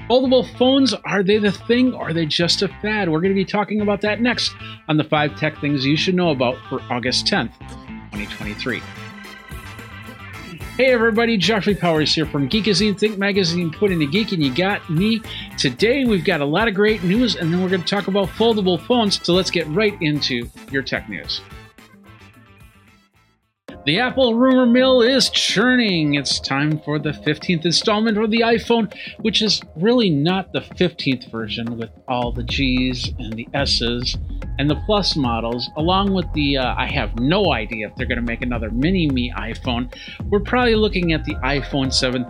Foldable phones, are they the thing or are they just a fad? We're going to be talking about that next on the 5 tech things you should know about for August 10th, 2023. Hey everybody, Jeffrey Powers here from Geekazine, Think Magazine, Put in a Geek, and you got me. Today we've got a lot of great news, and then we're going to talk about foldable phones, so let's get right into your tech news. The Apple rumor mill is churning. It's time for the 15th installment of the iPhone, which is really not the 15th version with all the G's and the S's and the Plus models, along with the, I have no idea if they're going to make another mini-me iPhone. We're probably looking at the iPhone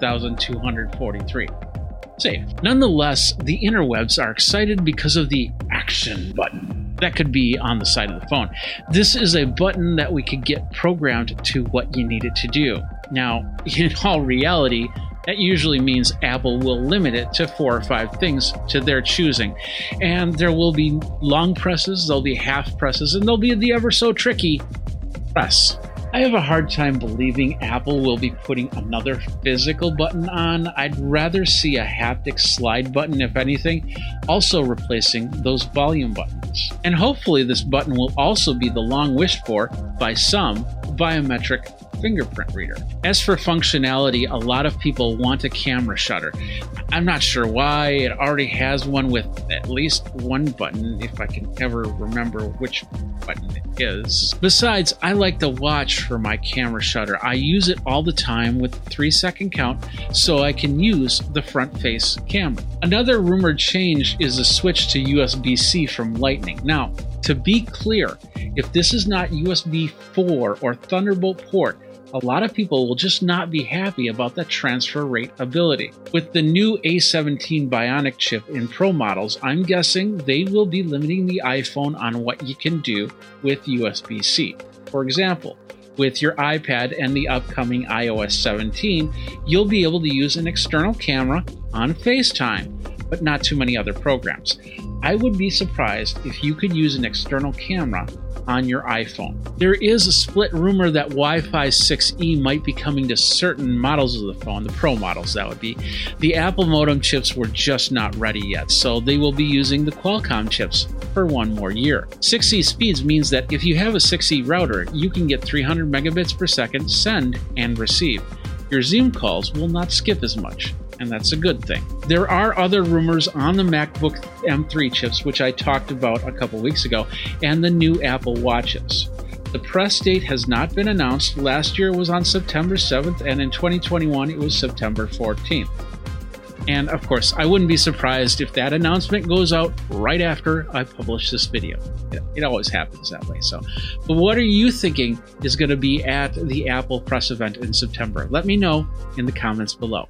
7243. Safe. Nonetheless, the interwebs are excited because of the action button that could be on the side of the phone. This is a button that we could get programmed to what you need it to do. Now, in all reality, that usually means Apple will limit it to 4 or 5 things to their choosing. And there will be long presses, there'll be half presses, and there'll be the ever so tricky press. I have a hard time believing Apple will be putting another physical button on. I'd rather see a haptic slide button, if anything, also replacing those volume buttons. And hopefully this button will also be the long wished for by some biometric fingerprint reader. As for functionality, a lot of people want a camera shutter. I'm not sure why. It already has one with at least one button, if I can ever remember which button it is. Besides, I like to watch for my camera shutter. I use it all the time with 3-second count so I can use the front face camera. Another rumored change is a switch to USB-C from Lightning. Now, to be clear, if this is not USB 4 or Thunderbolt port, a lot of people will just not be happy about that transfer rate ability. With the new A17 Bionic chip in Pro models, I'm guessing they will be limiting the iPhone on what you can do with USB-C. For example, with your iPad and the upcoming iOS 17, you'll be able to use an external camera on FaceTime, but not too many other programs. I would be surprised if you could use an external camera on your iPhone. There is a split rumor that Wi-Fi 6E might be coming to certain models of the phone, the Pro models that would be. The Apple modem chips were just not ready yet, so they will be using the Qualcomm chips for 1 more year. 6E speeds means that if you have a 6E router, you can get 300 megabits per second send and receive. Your Zoom calls will not skip as much, and that's a good thing. There are other rumors on the MacBook M3 chips, which I talked about a couple weeks ago, and the new Apple Watches. The press date has not been announced. Last year it was on September 7th, and in 2021 it was September 14th. And of course, I wouldn't be surprised if that announcement goes out right after I publish this video. It always happens that way. But what are you thinking is going to be at the Apple press event in September? Let me know in the comments below.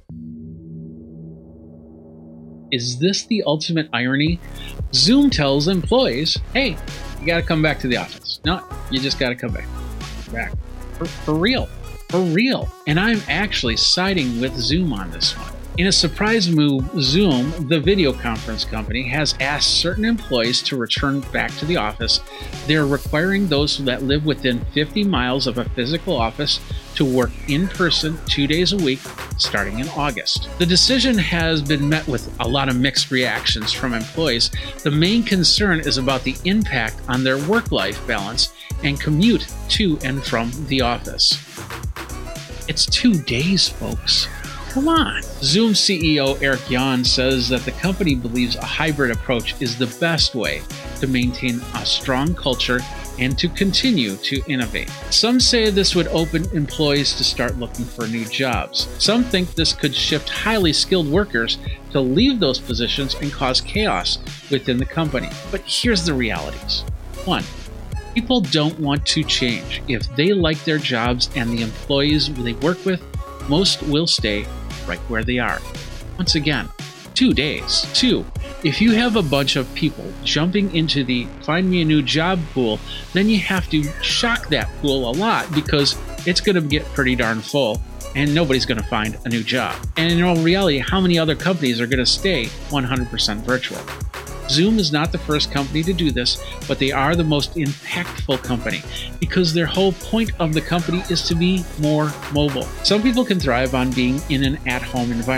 Is this the ultimate irony? Zoom tells employees, hey, you got to come back to the office. No, you just got to come back. For real. For real. And I'm actually siding with Zoom on this one. In a surprise move, Zoom, the video conference company, has asked certain employees to return back to the office. They're requiring those that live within 50 miles of a physical office to work in person 2 days a week, starting in August. The decision has been met with a lot of mixed reactions from employees. The main concern is about the impact on their work-life balance and commute to and from the office. It's 2 days, folks. Come on. Zoom CEO Eric Yuan says that the company believes a hybrid approach is the best way to maintain a strong culture and to continue to innovate. Some say this would open employees to start looking for new jobs. Some think this could shift highly skilled workers to leave those positions and cause chaos within the company. But here's the realities. 1. People don't want to change. If they like their jobs and the employees they work with, most will stay right where they are. Once again, 2 days. 2, if you have a bunch of people jumping into the find me a new job pool, then you have to shock that pool a lot because it's going to get pretty darn full and nobody's going to find a new job. And in all reality, how many other companies are going to stay 100% virtual? Zoom is not the first company to do this, but they are the most impactful company because their whole point of the company is to be more mobile. Some people can thrive on being in an at-home environment.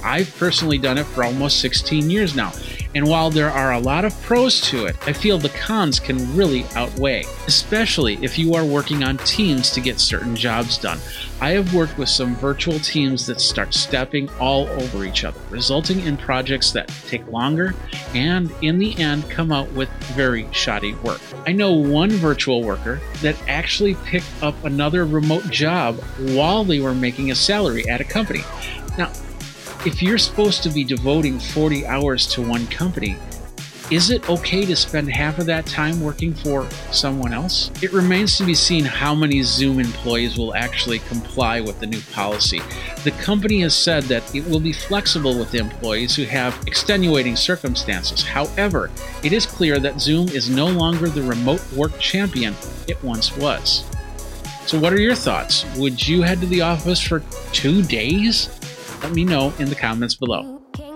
I've personally done it for almost 16 years now, and while there are a lot of pros to it, I feel the cons can really outweigh, especially if you are working on teams to get certain jobs done. I have worked with some virtual teams that start stepping all over each other, resulting in projects that take longer and, in the end, come out with very shoddy work. I know one virtual worker that actually picked up another remote job while they were making a salary at a company. Now, if you're supposed to be devoting 40 hours to one company, is it okay to spend half of that time working for someone else? It remains to be seen how many Zoom employees will actually comply with the new policy. The company has said that it will be flexible with the employees who have extenuating circumstances. However, it is clear that Zoom is no longer the remote work champion it once was. So what are your thoughts? Would you head to the office for 2 days? Let me know in the comments below.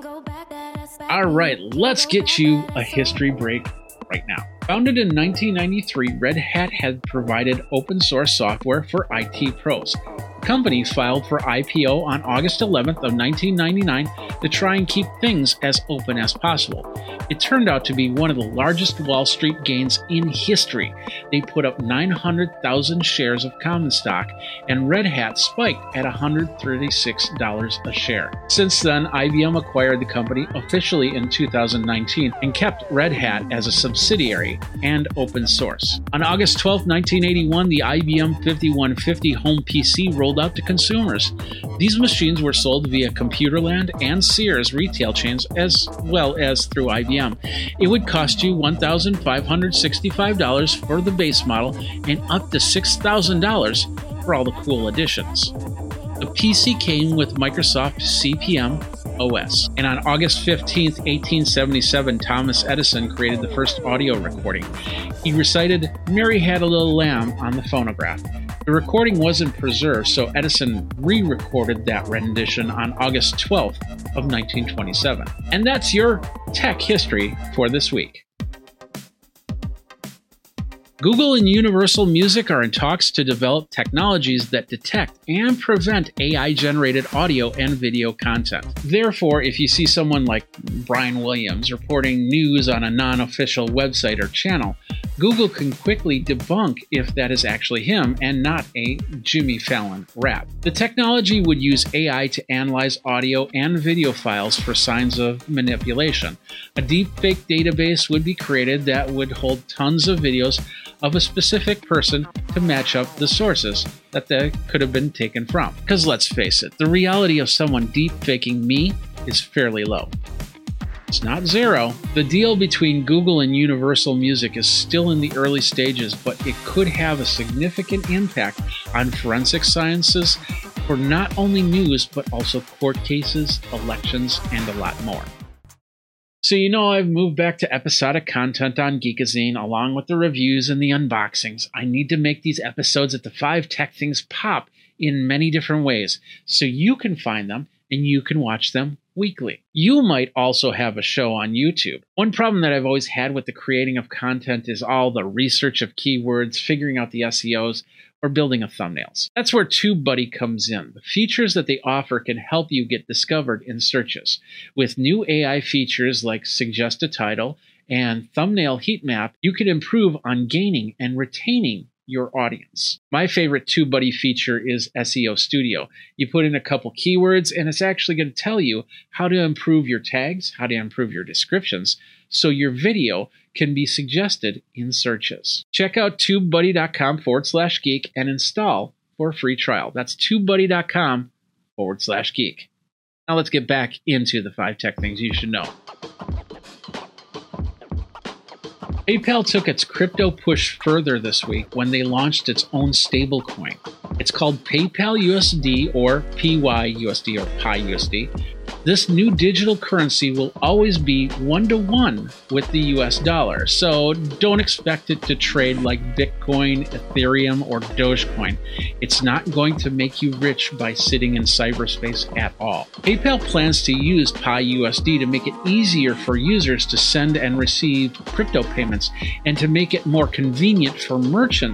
All right, let's get you a history break right now. Founded in 1993, Red Hat had provided open source software for IT pros. The company filed for IPO on August 11th of 1999 to try and keep things as open as possible. It turned out to be one of the largest Wall Street gains in history. They put up 900,000 shares of common stock, and Red Hat spiked at $136 a share. Since then, IBM acquired the company officially in 2019 and kept Red Hat as a subsidiary and open source. On August 12, 1981, the IBM 5150 home PC rolled out to consumers. These machines were sold via Computerland and Sears retail chains as well as through IBM. It would cost you $1,565 for the base model and up to $6,000 for all the cool additions. The PC came with Microsoft CP/M OS, and on August 15, 1877, Thomas Edison created the first audio recording. He recited "Mary Had a Little Lamb" on the phonograph. The recording wasn't preserved, so Edison re-recorded that rendition on August 12th of 1927. And that's your tech history for this week. Google and Universal Music are in talks to develop technologies that detect and prevent AI-generated audio and video content. Therefore, if you see someone like Brian Williams reporting news on a non-official website or channel, Google can quickly debunk if that is actually him and not a Jimmy Fallon rap. The technology would use AI to analyze audio and video files for signs of manipulation. A deepfake database would be created that would hold tons of videos of a specific person to match up the sources that they could have been taken from. Because let's face it, the reality of someone deepfaking me is fairly low. It's not zero. The deal between Google and Universal Music is still in the early stages, but it could have a significant impact on forensic sciences for not only news, but also court cases, elections, and a lot more. So I've moved back to episodic content on Geekazine along with the reviews and the unboxings. I need to make these episodes at the 5 Tech Things pop in many different ways so you can find them and you can watch them weekly. You might also have a show on YouTube. One problem that I've always had with the creating of content is all the research of keywords, figuring out the SEOs, or building of thumbnails. That's where TubeBuddy comes in. The features that they offer can help you get discovered in searches. With new AI features like Suggest a Title and Thumbnail Heat Map, you can improve on gaining and retaining your audience. My favorite TubeBuddy feature is SEO Studio. You put in a couple keywords and it's actually going to tell you how to improve your tags, how to improve your descriptions, so your video can be suggested in searches. Check out tubebuddy.com/geek and install for a free trial. That's tubebuddy.com/geek. Now let's get back into the 5 tech things you should know. PayPal took its crypto push further this week when they launched its own stablecoin. It's called PayPal USD or PYUSD or PyUSD. This new digital currency will always be 1-to-1 with the US dollar, so don't expect it to trade like Bitcoin, Ethereum, or Dogecoin. It's not going to make you rich by sitting in cyberspace at all. PayPal plans to use PyUSD to make it easier for users to send and receive crypto payments and to make it more convenient for merchants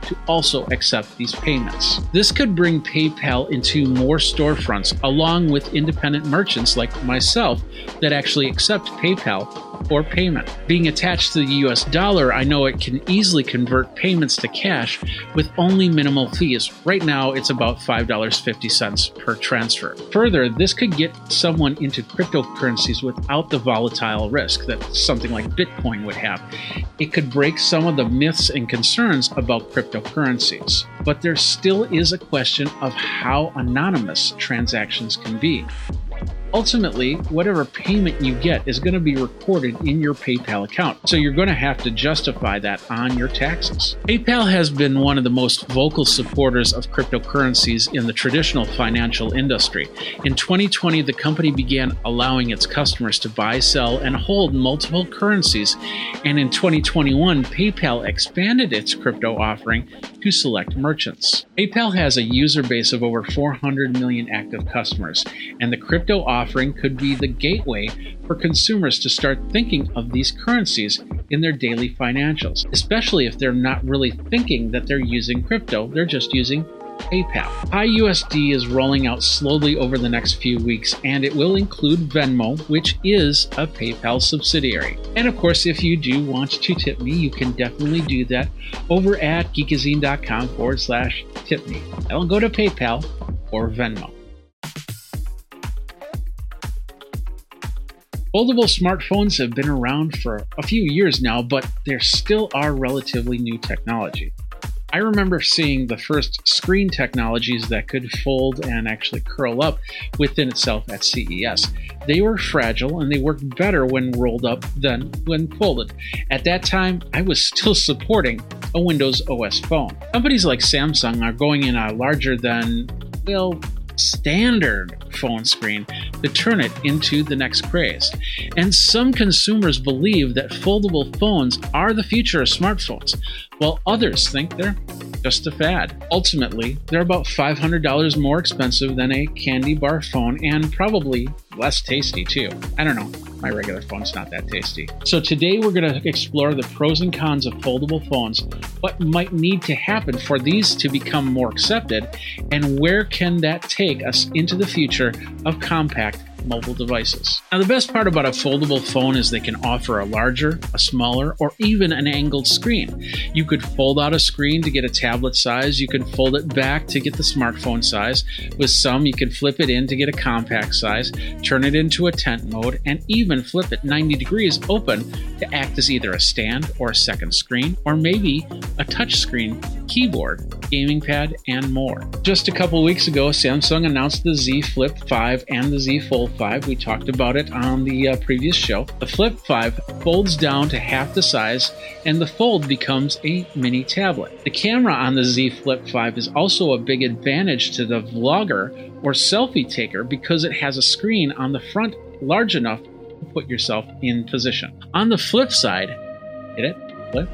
to also accept these payments. This could bring PayPal into more storefronts, along with independent merchants like myself that actually accept PayPal for payment. Being attached to the US dollar, I know it can easily convert payments to cash with only minimal fees. Right now, it's about $5.50 per transfer. Further, this could get someone into cryptocurrencies without the volatile risk that something like Bitcoin would have. It could break some of the myths and concerns about cryptocurrencies. But there still is a question of how anonymous transactions can be. Ultimately, whatever payment you get is going to be recorded in your PayPal account, so you're going to have to justify that on your taxes. PayPal has been one of the most vocal supporters of cryptocurrencies in the traditional financial industry. In 2020, the company began allowing its customers to buy, sell, and hold multiple currencies, and in 2021, PayPal expanded its crypto offering to select merchants. PayPal has a user base of over 400 million active customers, and the crypto offering could be the gateway for consumers to start thinking of these currencies in their daily financials, especially if they're not really thinking that they're using crypto, they're just using PayPal. PiUSD is rolling out slowly over the next few weeks, and it will include Venmo, which is a PayPal subsidiary. And of course, if you do want to tip me, you can definitely do that over at geekazine.com/tip me. That'll go to PayPal or Venmo. Foldable smartphones have been around for a few years now, but they still are relatively new technology. I remember seeing the first screen technologies that could fold and actually curl up within itself at CES. They were fragile and they worked better when rolled up than when folded. At that time, I was still supporting a Windows OS phone. Companies like Samsung are going in a larger than, standard phone screen to turn it into the next craze. And some consumers believe that foldable phones are the future of smartphones, while others think they're just a fad. Ultimately, they're about $500 more expensive than a candy bar phone and probably less tasty too. I don't know. My regular phone's not that tasty. So today we're going to explore the pros and cons of foldable phones, what might need to happen for these to become more accepted, and where can that take us into the future of compact mobile devices. Now, the best part about a foldable phone is they can offer a larger, a smaller, or even an angled screen. You could fold out a screen to get a tablet size. You can fold it back to get the smartphone size. With some, you can flip it in to get a compact size, turn it into a tent mode, and even flip it 90 degrees open to act as either a stand or a second screen, or maybe a touchscreen keyboard, gaming pad, and more. Just a couple weeks ago, Samsung announced the Z Flip 5 and the Z Fold 5. We talked about it on the previous show. The Flip 5 folds down to half the size, and the Fold becomes a mini tablet. The camera on the Z Flip 5 is also a big advantage to the vlogger or selfie taker because it has a screen on the front large enough to put yourself in position. On the flip side, hit it, flip.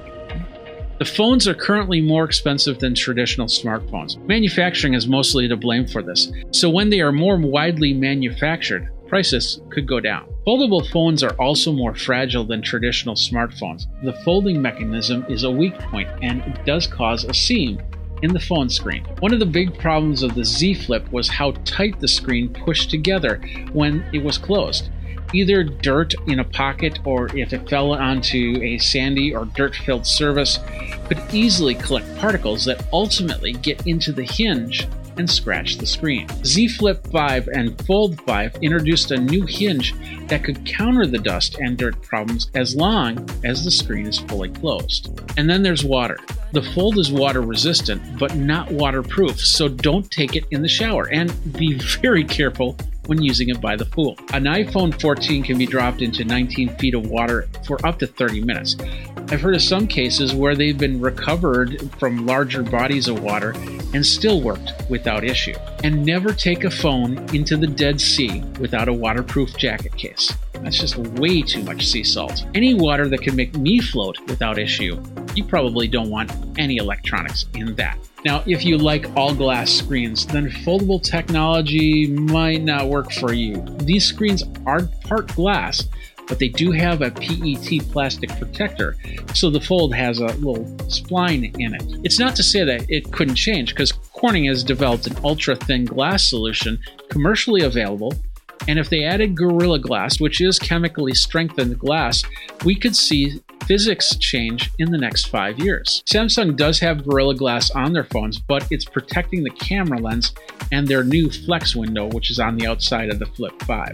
The phones are currently more expensive than traditional smartphones. Manufacturing is mostly to blame for this, so when they are more widely manufactured, prices could go down. Foldable phones are also more fragile than traditional smartphones. The folding mechanism is a weak point, and it does cause a seam in the phone screen. One of the big problems of the Z Flip was how tight the screen pushed together when it was closed. Either dirt in a pocket or if it fell onto a sandy or dirt-filled surface could easily collect particles that ultimately get into the hinge and scratch the screen. Z Flip 5 and Fold 5 introduced a new hinge that could counter the dust and dirt problems as long as the screen is fully closed. And then there's water. The Fold is water resistant, but not waterproof, so don't take it in the shower and be very careful when using it by the pool. An iPhone 14 can be dropped into 19 feet of water for up to 30 minutes. I've heard of some cases where they've been recovered from larger bodies of water and still worked without issue. And never take a phone into the Dead Sea without a waterproof jacket case. That's just way too much sea salt. Any water that can make me float without issue, you probably don't want any electronics in that. Now, if you like all glass screens, then foldable technology might not work for you. These screens are part glass, but they do have a PET plastic protector, so the Fold has a little spline in it. It's not to say that it couldn't change, because Corning has developed an ultra-thin glass solution commercially available, and if they added Gorilla Glass, which is chemically strengthened glass, we could see physics change in the next 5 years. Samsung does have Gorilla Glass on their phones, but it's protecting the camera lens and their new Flex window, which is on the outside of the Flip 5.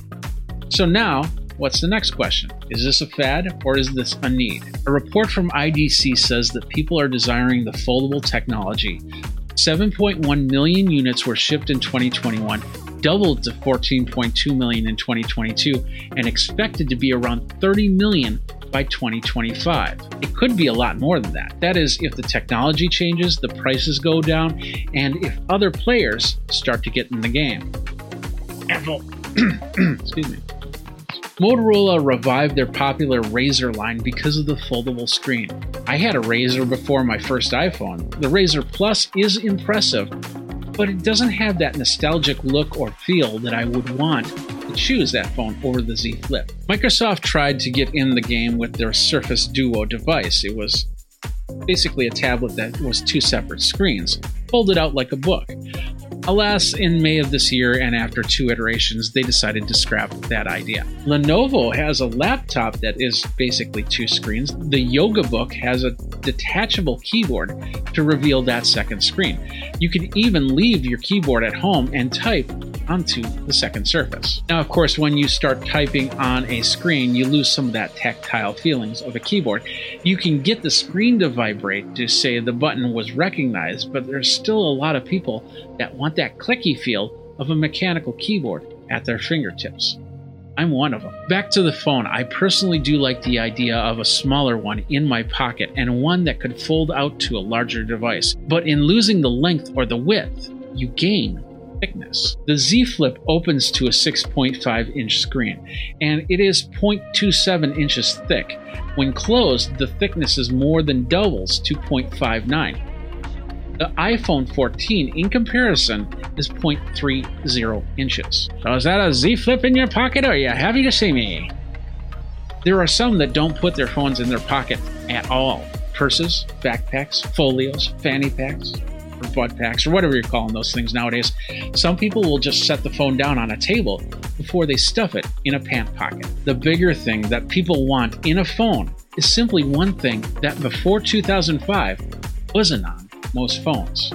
So now, what's the next question? Is this a fad or is this a need? A report from IDC says that people are desiring the foldable technology. 7.1 million units were shipped in 2021, doubled to 14.2 million in 2022, and expected to be around 30 million by 2025. It could be a lot more than that. That is, if the technology changes, the prices go down, and if other players start to get in the game. Apple. Excuse me. Motorola revived their popular Razr line because of the foldable screen. I had a Razr before my first iPhone. The Razr Plus is impressive, but it doesn't have that nostalgic look or feel that I would want to choose that phone over the Z Flip. Microsoft tried to get in the game with their Surface Duo device. It was basically a tablet that was two separate screens, folded out like a book. Alas, in May of this year and after 2 iterations, they decided to scrap that idea. Lenovo has a laptop that is basically 2 screens. The Yoga Book has a detachable keyboard to reveal that second screen. You can even leave your keyboard at home and type onto the second surface. Now, of course, when you start typing on a screen, you lose some of that tactile feelings of a keyboard. You can get the screen to vibrate to say the button was recognized, but there's still a lot of people that want that clicky feel of a mechanical keyboard at their fingertips. I'm one of them. Back to the phone, I personally do like the idea of a smaller one in my pocket and one that could fold out to a larger device. But in losing the length or the width, you gain thickness. The Z Flip opens to a 6.5-inch screen, and it is 0.27 inches thick. When closed, the thickness is more than doubles to 0.59. The iPhone 14, in comparison, is 0.30 inches. So is that a Z Flip in your pocket, or are you happy to see me? There are some that don't put their phones in their pocket at all. Purses, backpacks, folios, fanny packs, or butt packs, or whatever you're calling those things nowadays. Some people will just set the phone down on a table before they stuff it in a pant pocket. The bigger thing that people want in a phone is simply one thing that before 2005 wasn't on most phones: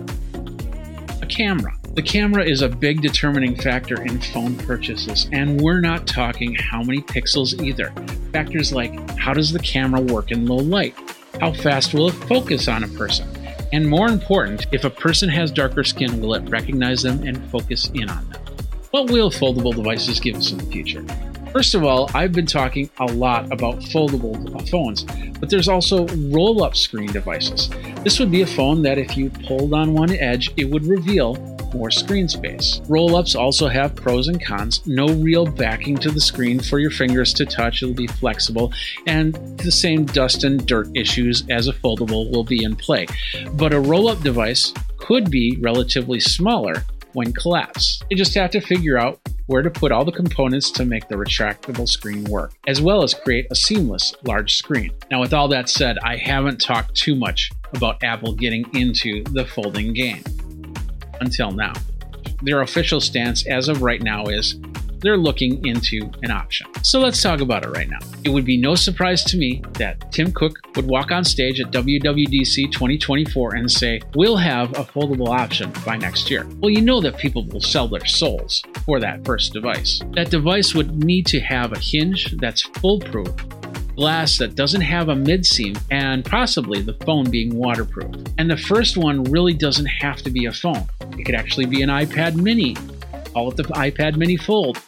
a camera. The camera is a big determining factor in phone purchases, and we're not talking how many pixels either. Factors like, how does the camera work in low light? How fast will it focus on a person? And more important, if a person has darker skin, will it recognize them and focus in on them? What will foldable devices give us in the future? First of all, I've been talking a lot about foldable phones, but there's also roll-up screen devices. This would be a phone that if you pulled on one edge, it would reveal more screen space. Roll-ups also have pros and cons. No real backing to the screen for your fingers to touch. It'll be flexible, and the same dust and dirt issues as a foldable will be in play. But a roll-up device could be relatively smaller when collapsed. You just have to figure out where to put all the components to make the retractable screen work, as well as create a seamless large screen. Now, with all that said, I haven't talked too much about Apple getting into the folding game until now. Their official stance as of right now is they're looking into an option. So let's talk about it right now. It would be no surprise to me that Tim Cook would walk on stage at WWDC 2024 and say, we'll have a foldable option by next year. Well, you know that people will sell their souls for that first device. That device would need to have a hinge that's foolproof, glass that doesn't have a mid-seam, and possibly the phone being waterproof. And the first one really doesn't have to be a phone. It could actually be an iPad mini. Call it the iPad mini Fold.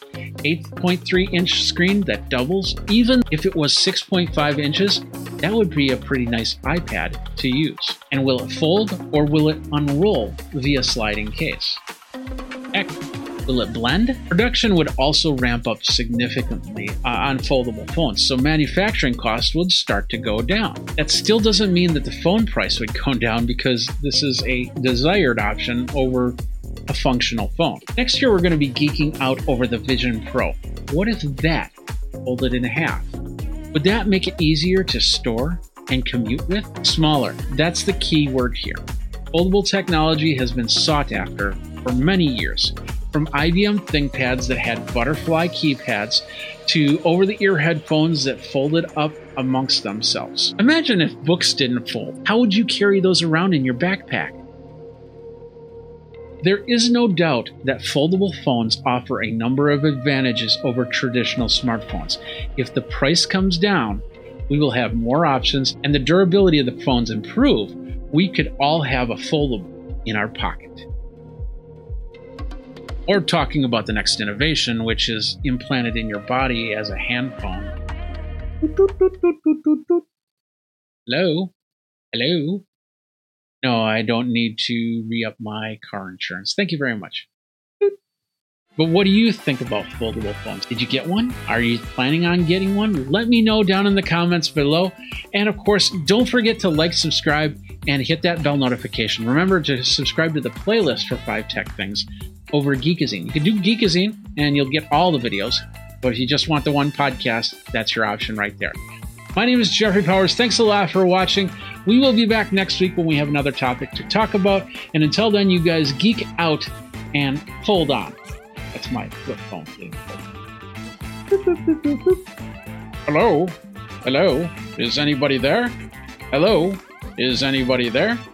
8.3-inch screen that doubles. Even if it was 6.5 inches, that would be a pretty nice iPad to use. And will it fold or will it unroll via sliding case? Heck, will it blend? Production would also ramp up significantly on foldable phones, so manufacturing costs would start to go down. That still doesn't mean that the phone price would go down, because this is a desired option over a functional phone. Next year, we're going to be geeking out over the Vision Pro. What if that folded in half. Would that make it easier to store and commute with? Smaller. That's the key word here. Foldable technology has been sought after for many years, from IBM ThinkPads that had butterfly keypads to over-the-ear headphones that folded up amongst themselves. Imagine if books didn't fold. How would you carry those around in your backpack? There is no doubt that foldable phones offer a number of advantages over traditional smartphones. If the price comes down, we will have more options and the durability of the phones improve. We could all have a foldable in our pocket. Or talking about the next innovation, which is implanted in your body as a hand phone. Hello? Hello? No, I don't need to re-up my car insurance. Thank you very much. But what do you think about foldable phones? Did you get one? Are you planning on getting one? Let me know down in the comments below. And of course, don't forget to like, subscribe, and hit that bell notification. Remember to subscribe to the playlist for 5 Tech Things over Geekazine. You can do Geekazine and you'll get all the videos. But if you just want the one podcast, that's your option right there. My name is Jeffrey Powers. Thanks a lot for watching. We will be back next week when we have another topic to talk about. And until then, you guys geek out and hold on. That's my flip phone thing. Hello? Hello? Is anybody there? Hello? Is anybody there?